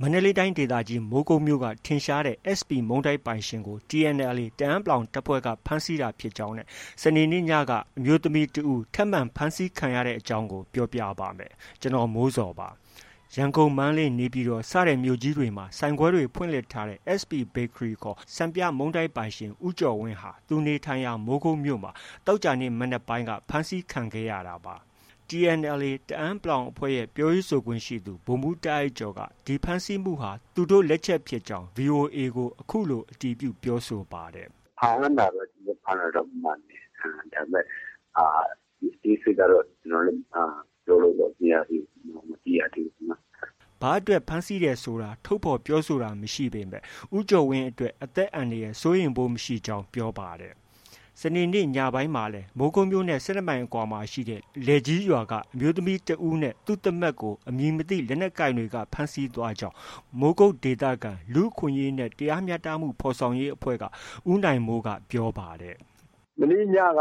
မန္တလေးတိုင်းဒေသကြီးမိုးကုတ်မြို့ကထင်ရှားတဲ့ SP မုန်းတိုက်ပိုင်ရှင်ကို TNLA တအန်း တပ်ဖွဲ့ကဖမ်းဆီးတာဖြစ်ကြောင်းနဲ့စနေနေ့ညကအမျိုးသမီးတစ်ဦးထပ်မံဖမ်းဆီးခံရတဲ့အကြောင်းကိုပြောပြပါမယ်။ကျွန်တော်မိုးစော်ပါ။ရန်ကုန်မန္တလေးနေပြည်တော်စတဲ့မြို့ကြီးတွေမှာဆိုင်ခွဲတွေဖွင့်လှစ်ထားတဲ့ SP Bakery ခေါ်စံပြမုန်းတိုက်ပိုင်ရှင်ဦးကျော်ဝင်းဟာသူနေထိုင်ရာမိုးကုတ်မြို့မှာသောကြာနေ့မနက်ပိုင်းကဖမ်းဆီးခံခဲ့ရတာပါ။ TNLA တအန်း အဖွဲ့ရဲ့ပြောရေးဆိုခွင့်ရှိသူဗိုလ်မှူးတားအိုက်ကျော်ကဒီဖမ်းဆီးမှုဟာသူတို့လက်ချက်ဖြစ်ကြောင်း VOA ကိုအခုလိုအတည်ပြုပြောဆိုပါတယ်။ဖမ်းတာတော့ဒီဖမ်းတော့မှန်တယ်။ဒါပေမဲ့ဒီစိတ်ကတော့ကျွန်တော်လည်းပြောလို့တော့မရသေးဘူးမသိရသေးဘူးနော်။ဘာအတွက်ဖမ်းဆီးတယ်ဆိုတာထုတ်ဖော်ပြောဆိုတာမရှိပေမဲ့ဦးကျော်ဝင်းအတွက်အသက်အန္တရာယ်စိုးရိမ်ဖို့မရှိကြောင်းပြောပါတယ်။စနေနေ့ညပိုင်းမှာလည်းမိုးကုတ်မြို့နဲ့17မိုင်အကွာမှာရှိတဲ့လယ်ကြီးရွာကအမျိုးသမီးတဦးနဲ့သူ့သမက်ကိုအမည်မသိလက်နက်ကိုင်တွေကဖမ်းဆီးသွားကြောင်းမိုးကုတ်ဒေသခံလူ့အခွင့်အရေးနဲ့တရားမျှတမှုဖော်ဆောင်ရေးအဖွဲ့ကဦးနိုင်မိုးကပြောပါတယ်။မနေ့ညက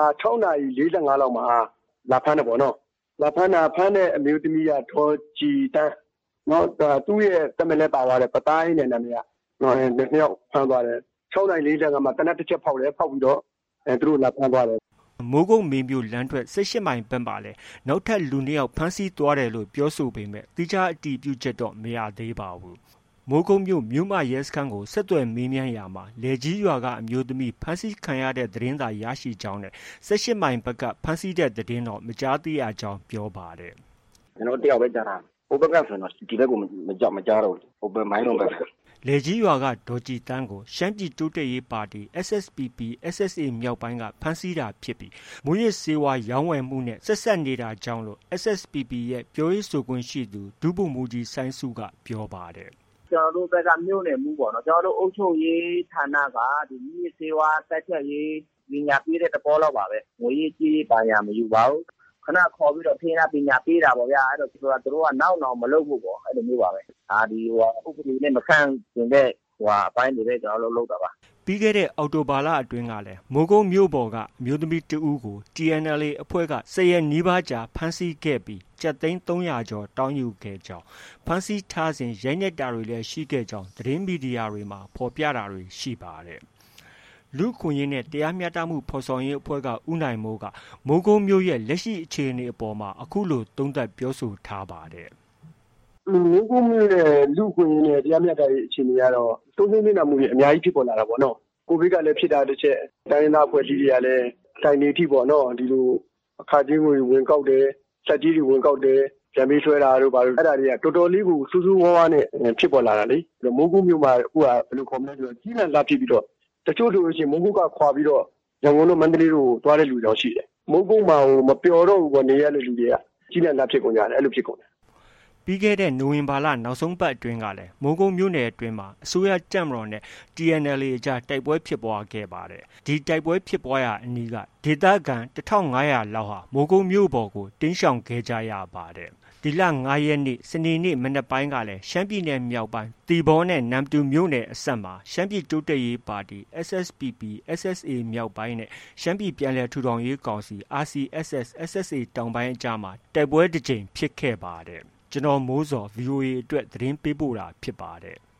6:45လောက်မှာလာဖမ်းတယ်ပေါ့နော်။လာဖမ်းတဲ့အမျိုးသမီးကဒေါ်ကြည်တန်းနော်သူ့ရဲ့သမက်လည်းပါသွားတယ်ပတိုင်းနဲ့နာမည်ကနှစ်ယောက်ဖမ်းသွားတယ်6:45မှာတနက်တစ်ချက်ဖောက်တယ်ဖောက်ပြီးတော့သူတို့လာဖမ်းသွားတယ်မိုးကုတ်မေမြို့လမ်းထွက်18မိုင်ဘက်မှာလည်းနောက်ထပ်လူ2ယောက်ဖမ်းဆီးသွားတယ်လို့ပြောဆိုပေမဲ့တိကျအတည်ပြုချက်တော့မရသေးပါဘူးမိုးကုတ်မြို့မြို့မရဲစခန်းကိုဆက်သွယ်မေးမြန်းရာမှာလယ်ကြီးရွာကအမျိုးသမီးဖမ်းဆီးခံရတဲ့သတင်းသာရရှိကြောင်းနဲ့18မိုင်ဘက်ကဖမ်းဆီးတဲ့သတင်းတော့မကြားသိရကြောင်းပြောပါတယ်ကျွန်တော်တယောက်ပဲကြားတာဟိုဘက်ကဆိုတော့ဒီဘက်ကိုမကြားတော့ဘူးဟိုဘက်မိုင်းလုံးဘက်လယ်ကြီးရွာကဒေါ်ကြည်တန်းကိုရှမ်းပြည်တိုးတက်ရေးပါတီ SSPP/SSA မြောက်ပိုင်းကဖမ်းဆီးတာဖြစ်ပြီးမူးယစ်ဆေးဝါးရောင်းဝယ်မှုနဲ့ဆက်စပ်နေတာကြောင့်လို့ SSPP ရဲ့ပြောရေးဆိုခွင့်ရှိသူဒုဗိုလ်မှူးကြီးစိုင်းစုကပြောပါတယ်။ကျွန်တော်တို့ဘက်ကမြို့နယ်မှုပေါ့နော်ကျွန်တော်တို့အုပ်ချုပ်ရေးဌာနကဒီမူးယစ်ဆေးဝါးတိုက်ဖျက်ရေးပညာပေးတဲ့တဘောလောက်ပါပဲငွေရေးကြေးပါရမယူပါဘူးခဏခေါ်ပြီးတော့ထိန်းပညာပေးတာပေါ့ဗျာအဲ့တော့သူတို့ကနောက်မလုပ်ဘူးပေါ့အဲ့လိုမျိုးပါပဲဒီဥပဒေနဲ့မခန့်ကျင်တဲ့အပိုင်းတွေပဲကျွန်တော်လုပ်တာပါပြီးခဲ့တဲ့အောက်တိုဘာလအတွင်းကလည်းမိုးကုတ်မြို့ပေါ်ကအမျိုးသမီးတဦးကို TNLA အဖွဲ့က10ရက်နီးပါးကြာဖမ်းဆီးခဲ့ပြီးကျပ်သိန်း300ကျော်တောင်းယူခဲ့ကြောင်းဖမ်းဆီးထားစဉ်ရိုက်နှက်တာတွေလည်းရှိခဲ့ကြောင်းသတင်းမီဒီယာတွေမှာဖော်ပြတာတွေရှိပါတယ်လူ့ခွင့်ရေးနဲ့တရားမျှတမှုဖော်ဆောင်ရေးအဖွဲ့ကဦးနိုင်မိုးကမိုးကုတ်မြို့ရဲ့လက်ရှိအခြေအနေအပေါ်မှာအခုလိုသုံးသပ်ပြောဆိုထားပါတယ်မိုးကုတ်မြို့ရဲ့လူ့ခွင့်ရေးနဲ့တရားမျှတရေးအခြေအနေကတော့သုံးသပ်နေတာမှုတွေအများကြီးဖြစ်ပေါ်လာတာပေါ့နော်ကိုဗစ်ကလည်းဖြစ်တာတစ်ချက်တိုင်းရင်းသားအဖွဲ့အစည်းတွေကလည်းတိုင်နေထိပေါ့နော်ဒီလိုအခါချင်းကိုဝင်ကောက်တယ်ဆက်ကြီးတွေဝင်ကောက်တယ်ကြံပေးဆွဲတာတို့ဘာလို့အဲ့ဒါတွေကတော်တော်လေးကိုစူးစူးဝါးဝါးနဲ့ဖြစ်ပေါ်လာတာလေမိုးကုတ်မြို့မှာအခုကဘယ်လိုခေါ်မလဲဆိုတော့ကြီးလန့်လာဖြစ်ပြီးတော့တချို့ဆိုလို့ရှိရင်မိုးကုတ်ကခွာပြီးတော့ရန်ကုန်တို့မန္တလေးတို့သွားတဲ့လူကြောင့်ရှိတယ်မိုးကုတ်မှာမပျော်တော့ဘူးပေါ့နေရတဲ့လူတွေကကြီးလန့်လာဖြစ်ကုန်ကြတယ်အဲ့လိုဖြစ်ကုန်တယ်ပြီးခဲ့တဲ့နိုဝင်ဘာလနောက်ဆုံးပတ်အတွင်းကလည်းမိုးကုတ်မြို့နယ်အတွင်းမှာအစိုးရတပ်မတော်နဲ့ TNLA အကြားတိုက်ပွဲဖြစ်ပွားခဲ့ပါတယ်။ဒီတိုက်ပွဲဖြစ်ပွားရာအနီးကဒေသခံ1500လောက်ဟာမိုးကုတ်မြို့ပေါ်ကိုတင်းရှောင်ခဲ့ကြရပါတယ်။ဒီလ9ရက်နေ့စနေနေ့မနက်ပိုင်းကလည်းရှမ်းပြည်နယ်မြောက်ပိုင်းတီဘောနဲ့နမ်တူမြို့နယ်အစပ်မှာရှမ်းပြည်တိုးတက်ရေးပါတီ SSPP/SSA မြောက်ပိုင်းနဲ့ရှမ်းပြည်ပြန်လည်ထူထောင်ရေးကောင်စီ RCSS/SSA တောင်ပိုင်းအကြားမှာတိုက်ပွဲတစ်ကြိမ်ဖြစ်ခဲ့ပါတယ်။ကျွန်တော်မိုးစော် VOA အတွက်သတင်းပေးပို့တာဖြစ်ပါတယ်။